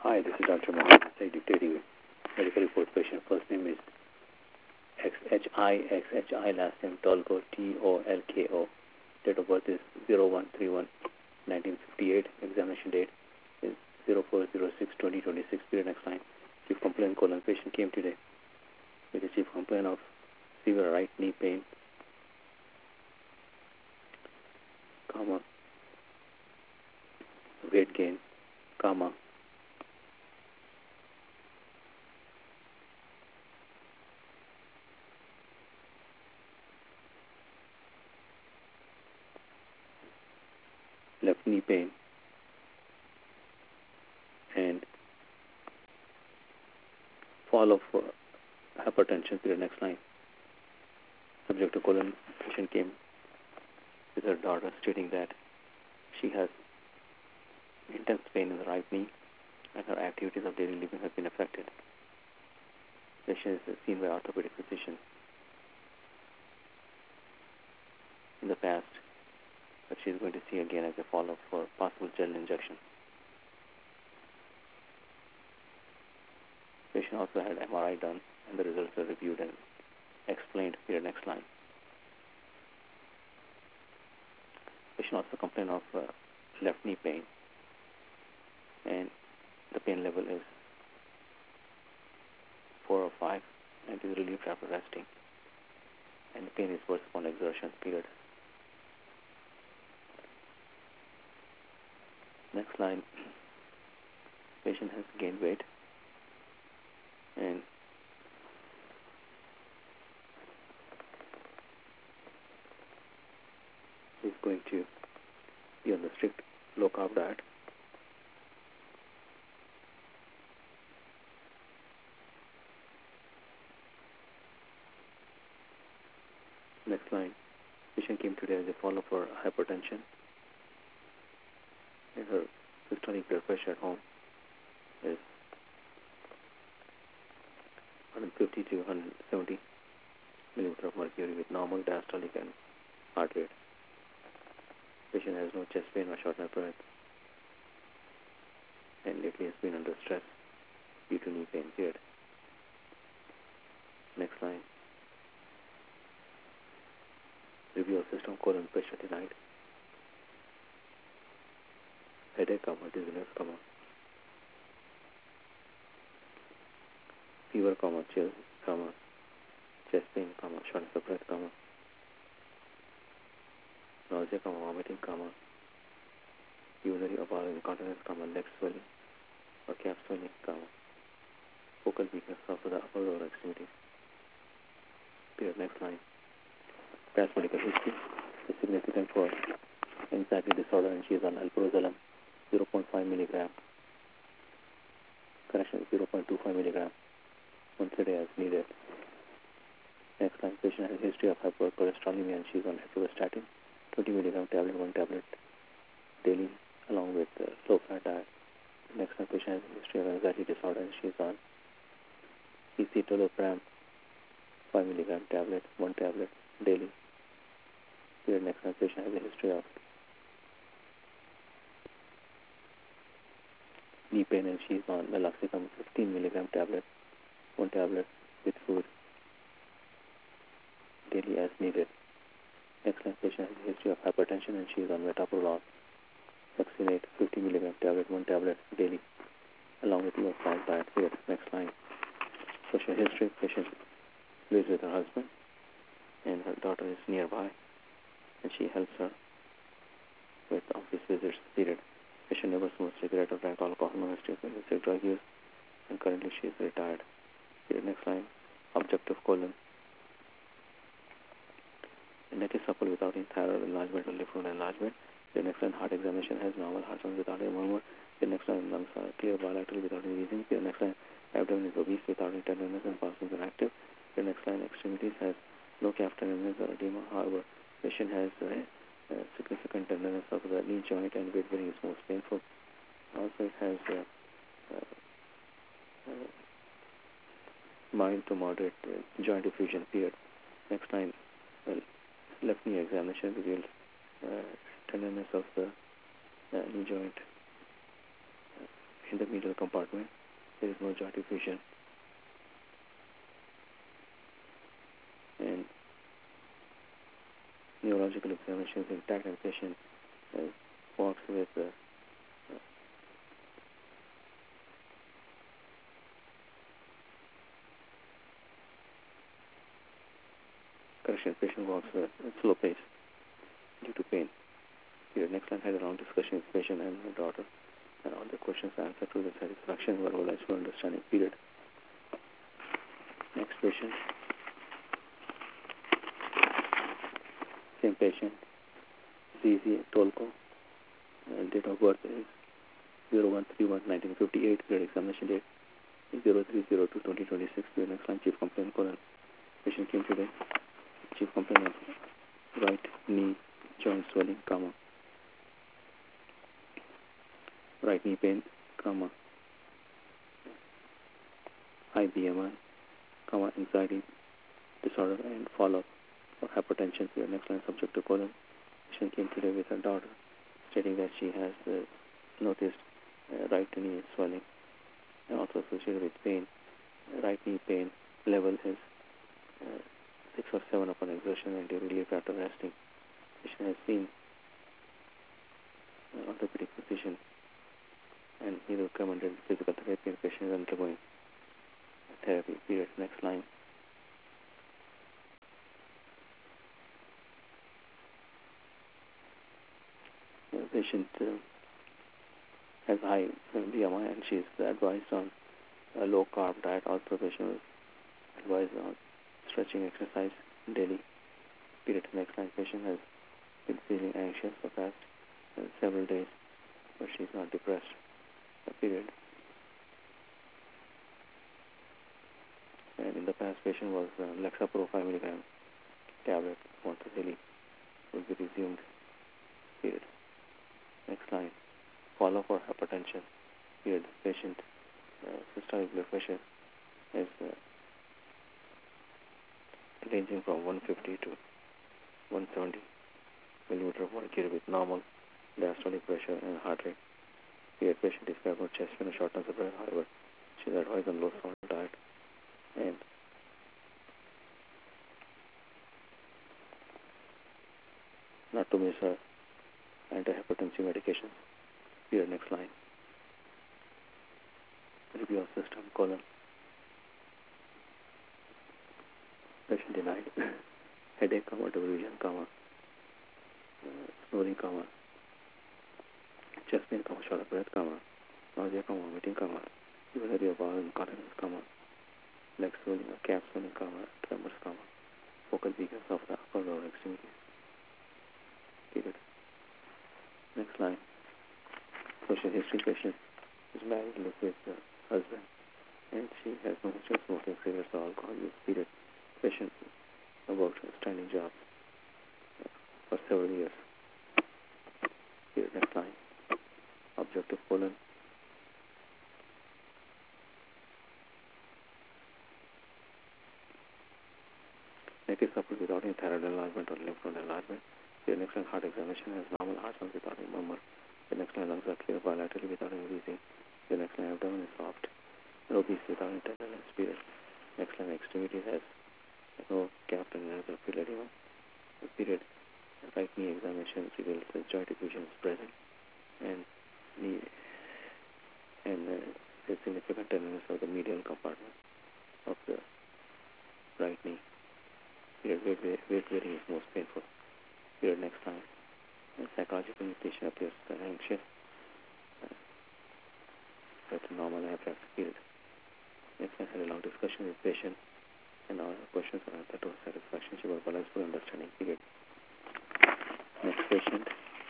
Hi, this is Dr. Mohammed Said dictating medical report patient. First name is XHI, last name Tolko, Tolko. Date of birth is 01/31/1958. Examination date is 04/06/2026. Period next line. Chief complaint colon. Patient came today with a chief complaint of severe right knee pain, comma, weight gain, comma, left knee pain, and fall of hypertension. Period next line. Subject to colon. Patient came with her daughter stating that she has intense pain in the right knee and her activities of daily living have been affected. Patient is seen by orthopedic physician in the past, but she is going to see again as a follow-up for possible gel injection. Patient also had MRI done and the results are reviewed and explained. Here next line. Patient also complained of left knee pain and the pain level is 4 or 5 and is relieved after resting, and the pain is worse upon exertion. Period. Next line. Patient has gained weight and is going to be on the strict low carb diet. Next line. Patient came today as a follow-up for hypertension and her systolic blood pressure at home is 150 to 170 millimeter of mercury with normal diastolic and heart rate. Patient has no chest pain or shortness of breath and lately has been under stress due to knee pain. Period. Next line. Review of system colon pressure denied. Headache, dizziness, fever, chills, chest pain, shortness of breath, nausea, vomiting, urinary or bowel incontinence, leg swelling or calf swelling, focal weakness of the upper lower extremity. Period. Next line. Past medical history is significant for anxiety disorder and she is on alprazolam 0.5 milligram. Correction is 0.25 milligram once a day as needed. Next line. Patient has a history of hypercholesterolemia and she is on atorvastatin 20 milligram tablet, 1 tablet daily along with low fat diet. Next line. Patient has a history of anxiety disorder and she is on escitalopram 5 milligram tablet, 1 tablet daily. Here next line. Patient has a history of knee pain and she is on meloxicam 15 milligram tablet, 1 tablet with food daily as needed. Next line. Patient has a history of hypertension and she is on metoprolol succinate 50 milligram tablet, 1 tablet daily along with low fat diet. Here next line. Social history. Patient lives with her husband and her daughter is nearby and she helps her with office visits. Period. Patient never smoked cigarette or drank alcohol, no history of illicit drug use, and currently she is retired. Period. Next line. Objective colon. The neck is supple without any thyroid enlargement or lymph node enlargement. The next line. Heart examination has normal heart sounds without any murmur. The next line. Lungs are clear bilaterally without any wheezing. The next line. Abdomen is obese without any tenderness and pulses are active. The next line. Extremities has no calf tenderness or edema. However, patient has significant tenderness of the knee joint and weight bearing is most painful. Also, it has mild to moderate joint effusion. Period. Next line. Left knee examination reveals tenderness of the knee joint in the medial compartment. There is no joint effusion. And neurological examination is intact, and patient walks with patient walks with a slow pace due to pain. Here, next line had a long discussion with patient and her daughter, and all the questions answered to the satisfaction, verbalized for understanding. Period. Next patient. Same patient. ZZ Tolko. Date of birth is 01/31/1958. Period. Examination date is 03/02/2026. Period. Next line. Chief complaint colon. Patient came today. Chief complaint of right knee joint swelling, comma, right knee pain, comma, high BMI, comma, anxiety disorder and follow-up for hypertension. Here, next line, subjective colon. Patient came today with her daughter, stating that she has noticed right knee swelling and also associated with pain. Right knee pain level is 6 or 7 upon exertion and relief after resting. Patient has seen orthopedic physician and he recommended physical therapy, and patient is undergoing therapy. Period. Next line. The patient has high BMI and she is advised on a low carb diet. Also, patient is advised on stretching exercise daily. Period. Next line. Patient has been feeling anxious for past several days, but she is not depressed. Period. And in the past, patient was Lexapro 5 mg tablet once daily will be resumed. Period. Next line. Follow for hypertension. Period. Patient systolic blood pressure is ranging from 150 to 170 millimeter of mercury with normal diastolic pressure and heart rate. Period. Patient described for chest pain and shortness of breath. However, she is advised on low salt diet and not to miss her antihypertensive medications. Period. Next line. Review of system, colon. Patient denied headache, comma, double vision, comma, snoring, comma, chest pain, comma, short of breath, comma, nausea, comma, vomiting, comma, urinary or bowel incontinence, comma, leg swelling or calf swelling, comma, tremors, comma, focal weakness of the upper lower extremities. Period. Next line. Social history. Patient is married, lives with her husband, and she has no history of smoking, cigarettes, or alcohol use. Period. Patient worked a standing job for several years. Period. Next line. Objective colon. Neck is suffered without any thyroid enlargement or lymph node enlargement. The next line. Heart examination has normal heart sound without any murmur. The next line. Lungs are clear bilaterally without any wheezing. The next line. Abdomen is soft and obese without any tenderness. Period. Next line. Extremity has no capped and nasal field edema. Period. Right knee examination reveals that joint effusion is present and there's significant tenderness of the medial compartment of the right knee. Period. Weight bearing is most painful. Period. Next line. Psychological patient appears anxious. That's a normal reflex. Period. Next line. Had a long discussion with patient and all questions are answered to her satisfaction. She verbalized for understanding. Period. Next patient.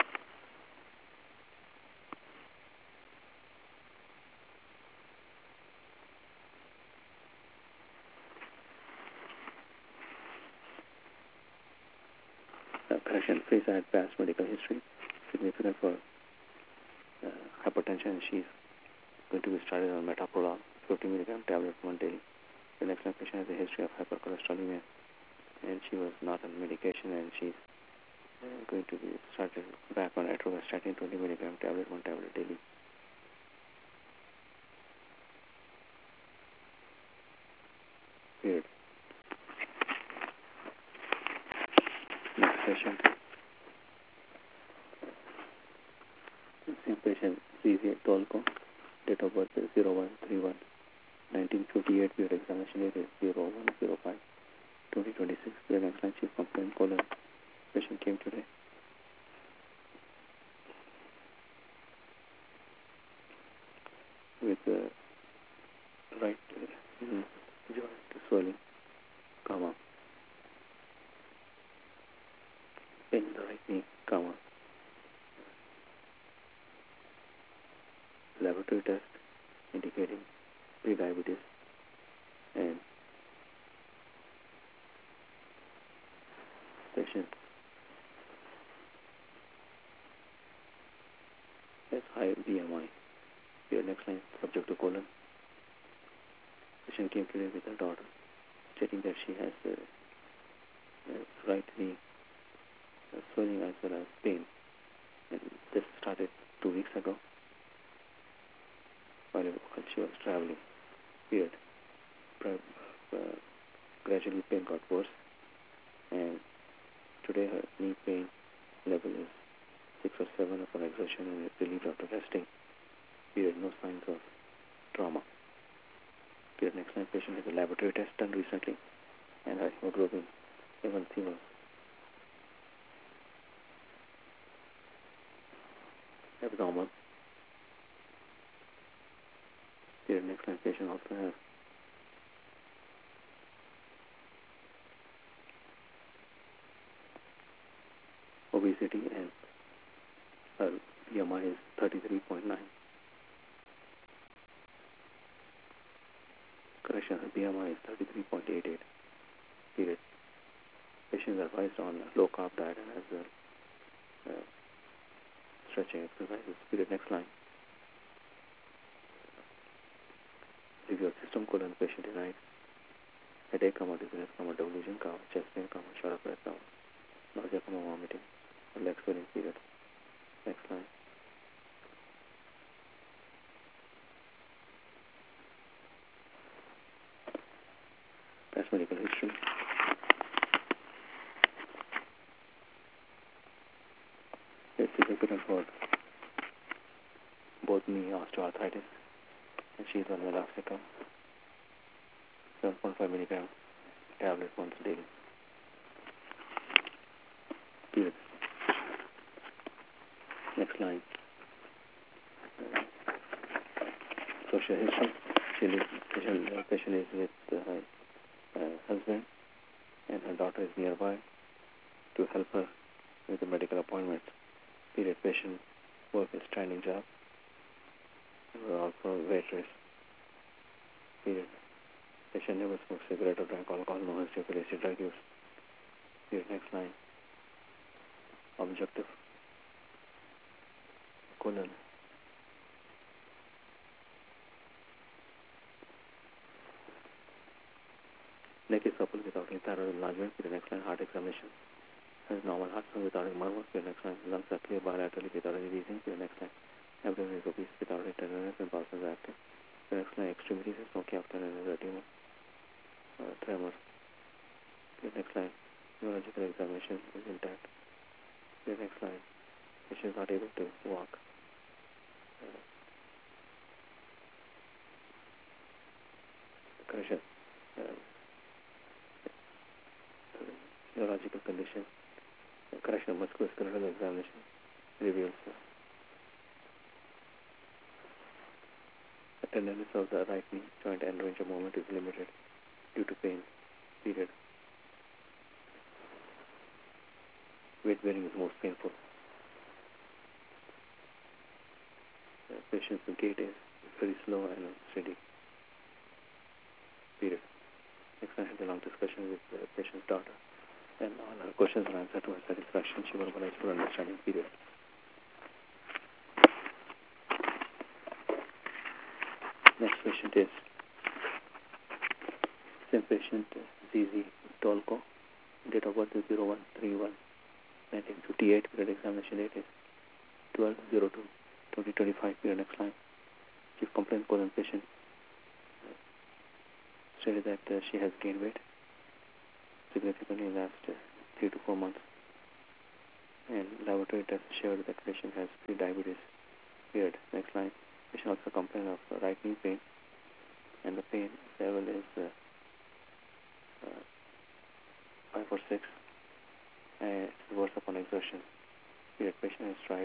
Correction. Face had past medical history significant for hypertension. She's going to be started on metoprolol 50 mg tablet one daily. The next line. Patient has a history of hypercholesterolemia and she was not on medication and she's going to be started back on atorvastatin 20 mg tablet one tablet daily. patient. Same patient, CZ Tolko. Date of birth is 0131 1958. Period examination date is 0105 2026. Period next line, chief complaint colon. Patient came today with right joint swelling, comma, pain in the right knee, comma, laboratory test indicating prediabetes and patient has high BMI. Here next line, subject to colon. Patient came today with her daughter, stating that she has right knee swelling as well as pain, and this started 2 weeks ago while she was traveling. Period. Gradually pain got worse, and today her knee pain level is 6 or 7 upon exertion and is relieved after resting. Period. No signs of trauma. Period. Next line, patient has a laboratory test done recently, and her hemoglobin A1C was abnormal. Period. Next line, patient also has obesity and her BMI is 33.9. Correction, her BMI is 33.88. Period. Patient is advised on low carb diet and as well stretching exercises. Period. Next line. Review of system colon. Patient denied headache, dizziness, delusion, chest pain, short of breath, nausea, vomiting, leg swelling. Period. Next line. Past medical history. It's significant for both knee osteoarthritis, and she is on meloxicam, 7.5 milligram tablet once daily. Period. Next line. Social history. Patient is with her husband, and her daughter is nearby to help her with the medical appointments. Period. Patient work is standing job. Also waitress. Period. Patient never smokes cigarette or drank alcohol, no history of illicit drug use. Period. Next line. Objective colon. Neck is supple without any thyroid enlargement. Period. Next line. Heart examination has normal heart rate without any murmurs. Period. Next line. Lungs are clear bilaterally without any wheezing. Period. Next line. Abdomen is obese without any tenderness and pulses are active. Period. Next line. Extremities is smoky after an edema, tremor. Period. Next line. Neurological examination is intact. Period. Next line. Patient is not able to walk. Correction. Neurological condition. Correction. Musculoskeletal examination reveals the tenderness of the right knee joint and range of movement is limited due to pain. Period. Weight bearing is most painful. The patient's gait is very slow and steady. Period. Next, I had a long discussion with the patient's daughter, and all her questions were answered to her satisfaction. She verbalized her understanding. Period. Next patient is same patient, ZZ Tolko. Date of birth is 0131 1958. Period. Examination date is 12/02/2025. Period. Next line. Chief complaint colon. Patient stated that she has gained weight significantly in the last 3 to 4 months. And laboratory tests showed that patient has pre-diabetes. Period. Next line. Patient also complained of right knee pain, and the pain level is 5 or 6, and it's worse upon exertion. Period. Patient has tried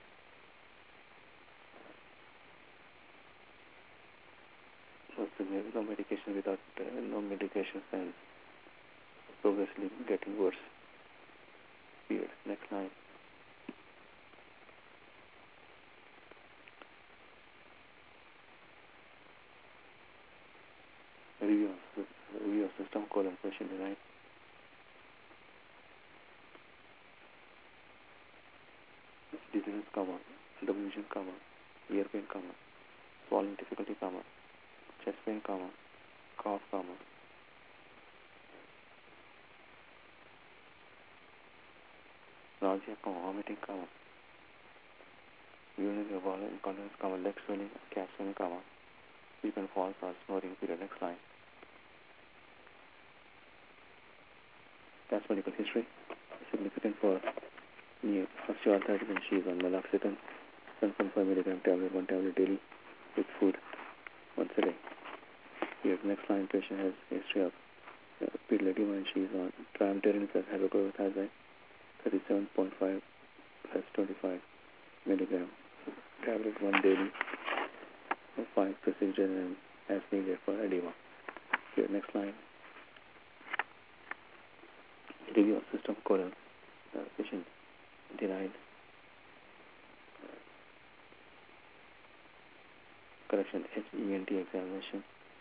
no medication without no medications and progressively getting worse. Period. Next line. Review of system colon patient denied. Dizziness, delusion, ear pain, swallowing difficulty, chest pain, cough, nausea, vomiting, urinary wall incontinence, leg swelling, calf swelling, sleep and falls or snoring. Period. Next line. That's medical history. Significant for new osteoarthritis, and she is on meloxicam, 7.5 milligram tablet, 1 tablet daily with food once a day. Here, next line, patient has history of pedal edema, and she is on triamterene plus hydrochlorothiazide, 37.5 plus 25 milligram tablet, 1 daily, 5 procedures and as needed for edema. Here, next line. Review of system colon. Patient denied correction HENT examination.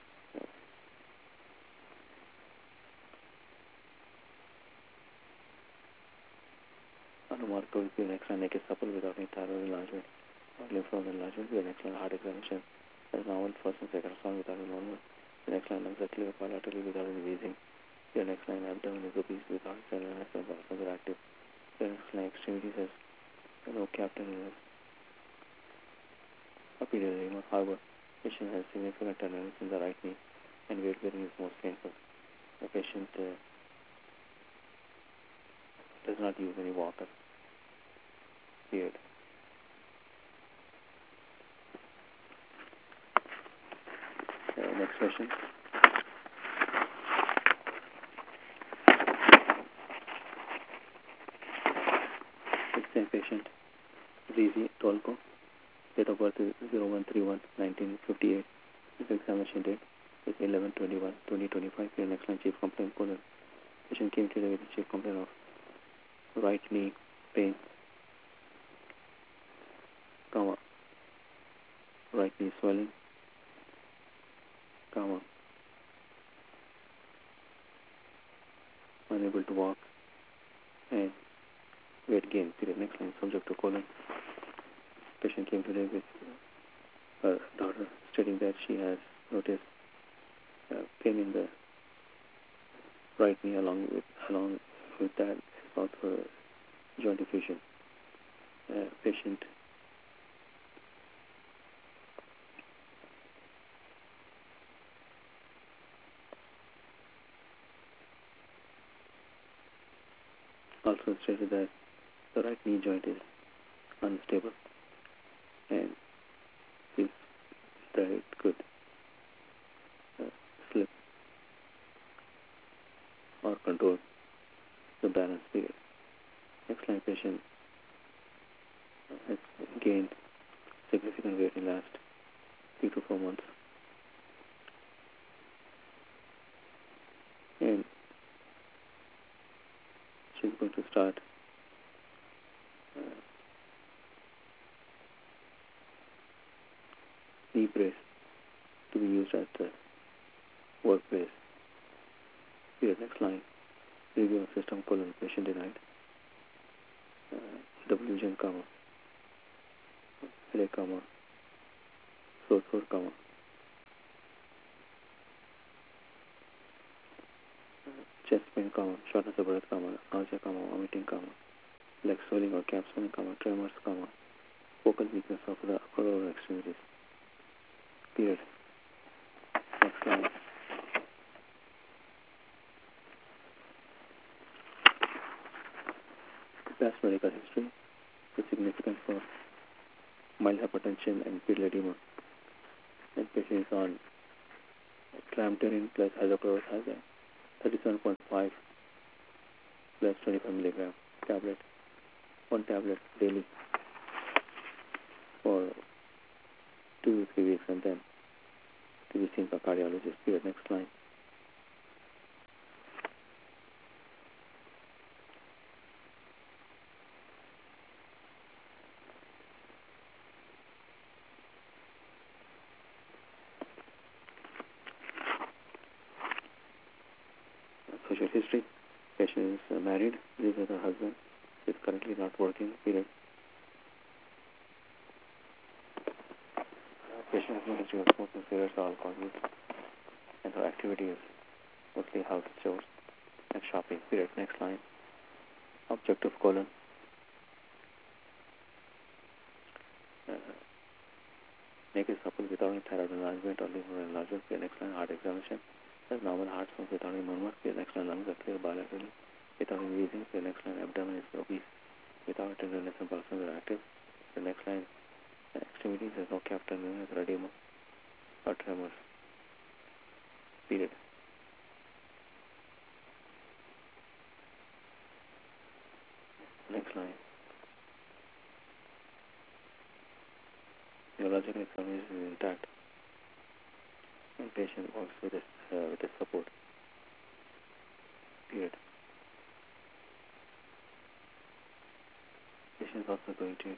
Unremarkable. The next line, neck is supple without any thyroid enlargement or lymph node enlargement. The next line, heart examination as normal first and second sound without a normal. The next line, lungs are clear bilaterally without any wheezing. The next line, abdomen is obese without cellular and are active. The next line, extremities has no captain apedial edema. However, patient has significant tenderness in the right knee and weight bearing is most painful. The patient does not use any walker. Period. Next question. The same patient, ZZ Tolko, date of birth is 01/31/1958. His examination date is 11/21/2025. Here, next line, chief complaint colon. Patient came today with a chief complaint of right knee pain, right knee swelling, unable to walk, and weight gain. Period. Next line, subject to colon. Patient came today with her daughter stating that she has noticed pain in the right knee along with that is also joint effusion. Patient also stated that the right knee joint is unstable and if that it could slip or control the balance. Period. Next line, patient has gained significant weight in the last 3 to 4 months and she's going to start knee brace to be used at the workplace. Here, next line, review of system colon. Patient denied delusion, headache, sore throat, chest pain, shortness of breath, nausea, vomiting, leg swelling or calf swelling, tremors, focal weakness of the upper lower extremities. Period. Next line. Best medical history is significant for mild hypertension and pedal edema. And patient is on clamterine plus hydrochlorothiazide, 37.5 plus 25 milligram tablet, one tablet daily for 2 to 3 weeks, and then to be seen by cardiologist. Period. Next line. Social history. Patient is married, lives with her husband, is currently not working. Period. Patient has no history of smoking cigarettes or alcohol use, and her activity is mostly house chores and shopping. Period. Next line. Objective colon. Naked supple without any thyroid enlargement or liver enlargement. Period. Next line. Heart examination. Has normal heart sounds without any murmur. Period. Next line. Lungs are clear bilaterally without any wheezing. Period. Next line. Abdomen is obese without tenderness and pulses are active. The next line. Extremities has no calf tenderness, edema, or tremors. Period. Next line. Neurological examination is intact, and patient works with a support. Period. Patient is also going to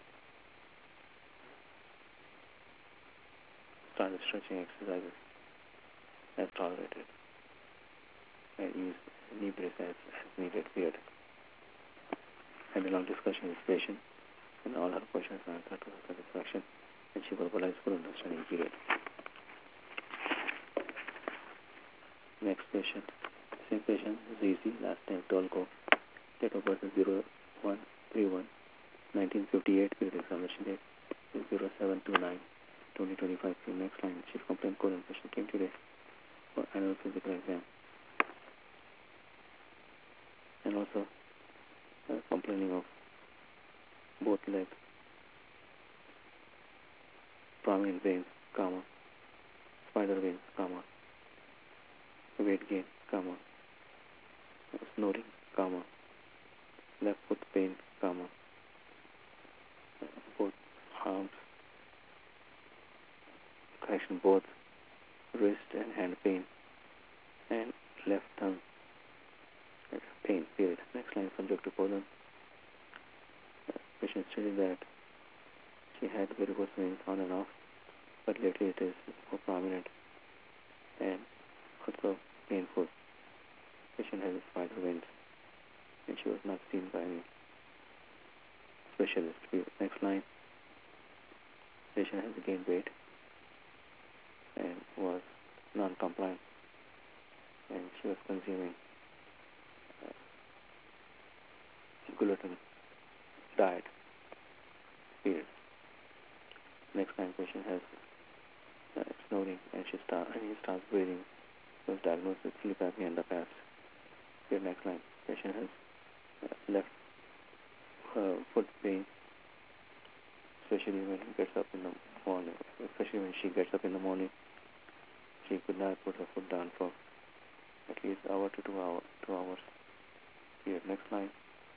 start stretching exercises as tolerated and use knee brace as needed. Period. And a long discussion with patient, and all her questions are answered to her satisfaction, and she verbalized full understanding. Period. Next patient. Same patient, ZZ, last name Tolko, date of birth is 01/31/1958, period. Examination date is 07/29/2025. Next line. Chief complaint colon. Patient came today for annual physical exam, and also complaining of both legs, prominent veins, spider veins, weight gain, snoring, left foot pain, both arms, both wrist and hand pain, and left thumb pain. Period. Next line. Subjective colon. Patient stated that she had varicose veins on and off, but lately it is more prominent and also painful. Patient has spider veins, and she was not seen by any specialist. Next line. Patient has gained weight and was non-compliant, and she was consuming gluten diet. Period. Next line. Patient has snoring, and he starts breathing. Was diagnosed with sleep apnea in the past. Period. Next line. Patient has left foot pain, especially when he gets up in the morning. Especially when she gets up in the morning, she could not put her foot down for at least hour to 2 hours. Period. Next line.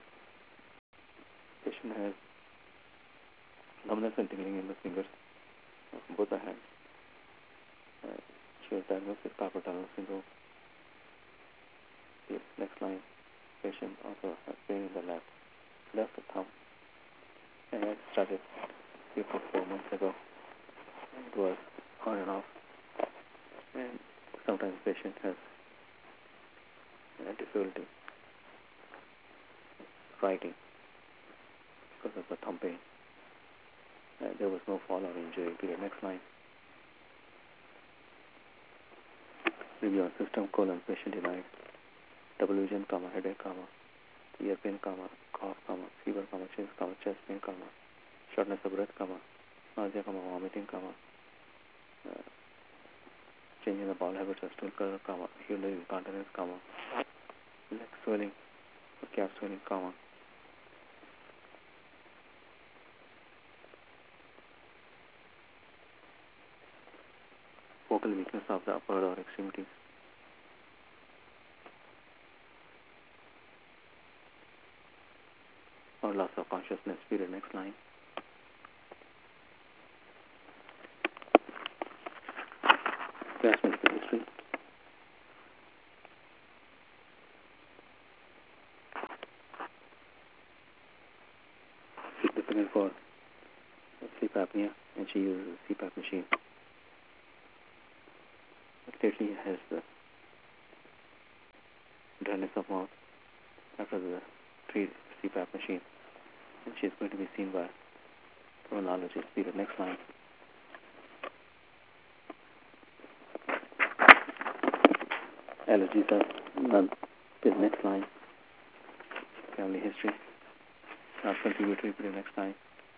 Patient has numbness and tingling in the fingers of both the hands. She was diagnosed with carpal tunnel syndrome. Period. Next line. Patient also has pain in the left thumb, and it started 3 to 4 months ago. It was on and off, and sometimes patient has difficulty writing because of the thumb pain. There was no fall or injury. Period. Next line. Review on system colon. Patient denied double vision, headache, ear pain, cough, fever, chest pain, shortness of breath, nausea, vomiting, change in the bowel habits of stool color, urinary incontinence, leg swelling, calf swelling, focal weakness of the upper or extremities, or loss of consciousness. Period. Next line. Past medical history. Significant for sleep apnea, and she uses a CPAP machine. Lately has the dryness of mouth after the 3 CPAP machine, and she is going to be seen by pulmonologist. Period. Next line. Allergies are none. Next line. Family history. Not contributory. Period. Next line.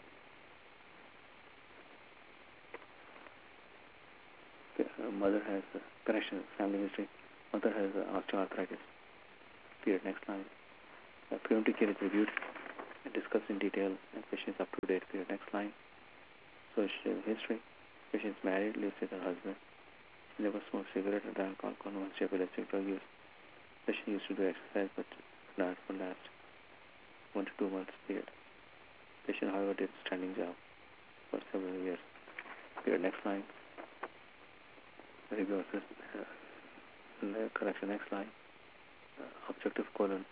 Mother has family history. Mother has osteoarthritis. Period. Next line. Preventive care is reviewed and discussed in detail, and patient is up to date. Period. Next line. Social history. Patient is married, lives with her husband. Never smoked cigarette or drank alcohol, once epileptic drug use. Patient used to do exercise but not for last 1 to 2 months. Period. Patient, however, did standing job for several years. Period. Next line. Review correction. Next line. Objective colon.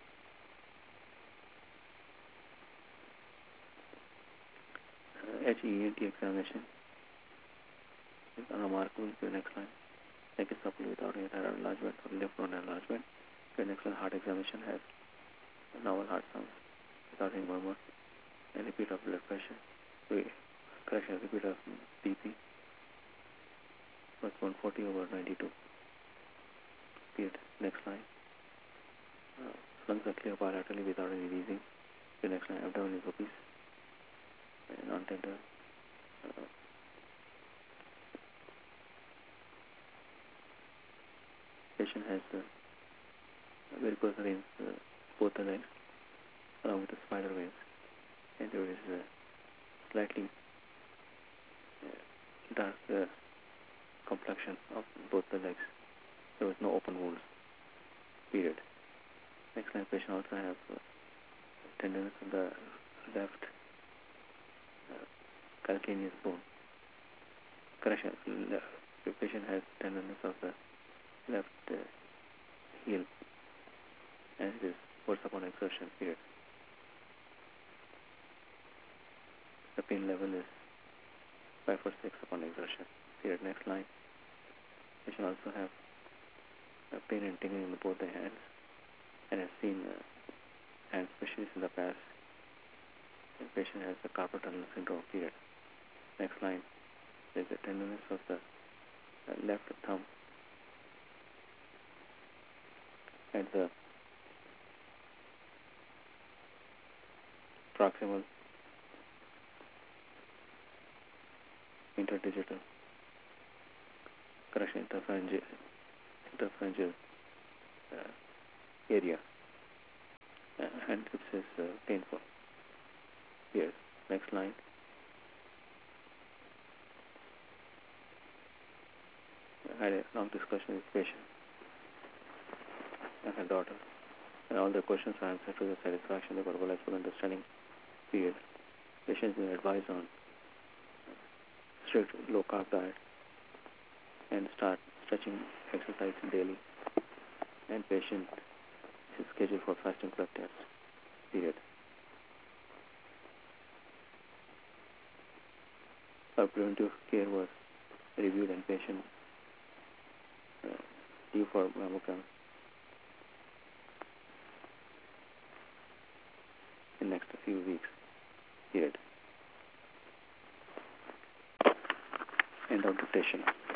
HENT examination is unremarkable. Next line. Neck is supple without air enlargement or lymph node enlargement. Next line. Heart examination has normal heart sounds without any murmur. And repeat of blood pressure. Correction. Repeat of BP was 140 over 92. Period. Next line. Lungs are clear bilaterally without any wheezing. Next line. Abdomen is obese and non-tender. Patient has varicose veins, both the legs, along with the spider veins, and there is slightly dark complexion of both the legs. There was no open wounds. Period. Next line. Patient also has tenderness of the left calcaneus bone. Correction. The patient has tenderness of the left heel, and it is worse upon exertion. Period. The pain level is 5 or 6 upon exertion. Period. Next line. Patient also have pain and tingling in both the hands, and has seen hand specialists in the past. The patient has the carpal tunnel syndrome. Period. Next line. There is a tenderness of the left thumb at the proximal interdigital correction interpharyngeal area, and this is painful. Yes. Next line. I had a long discussion with patient and her daughter, and all the questions are answered to the satisfaction. They got well full understanding. Period. Patient is advised on strict low carb diet and start stretching exercise daily, and patient is scheduled for fasting blood test. Period. Our preventive care was reviewed, and patient due for mammogram in next few weeks. Period. End of dictation.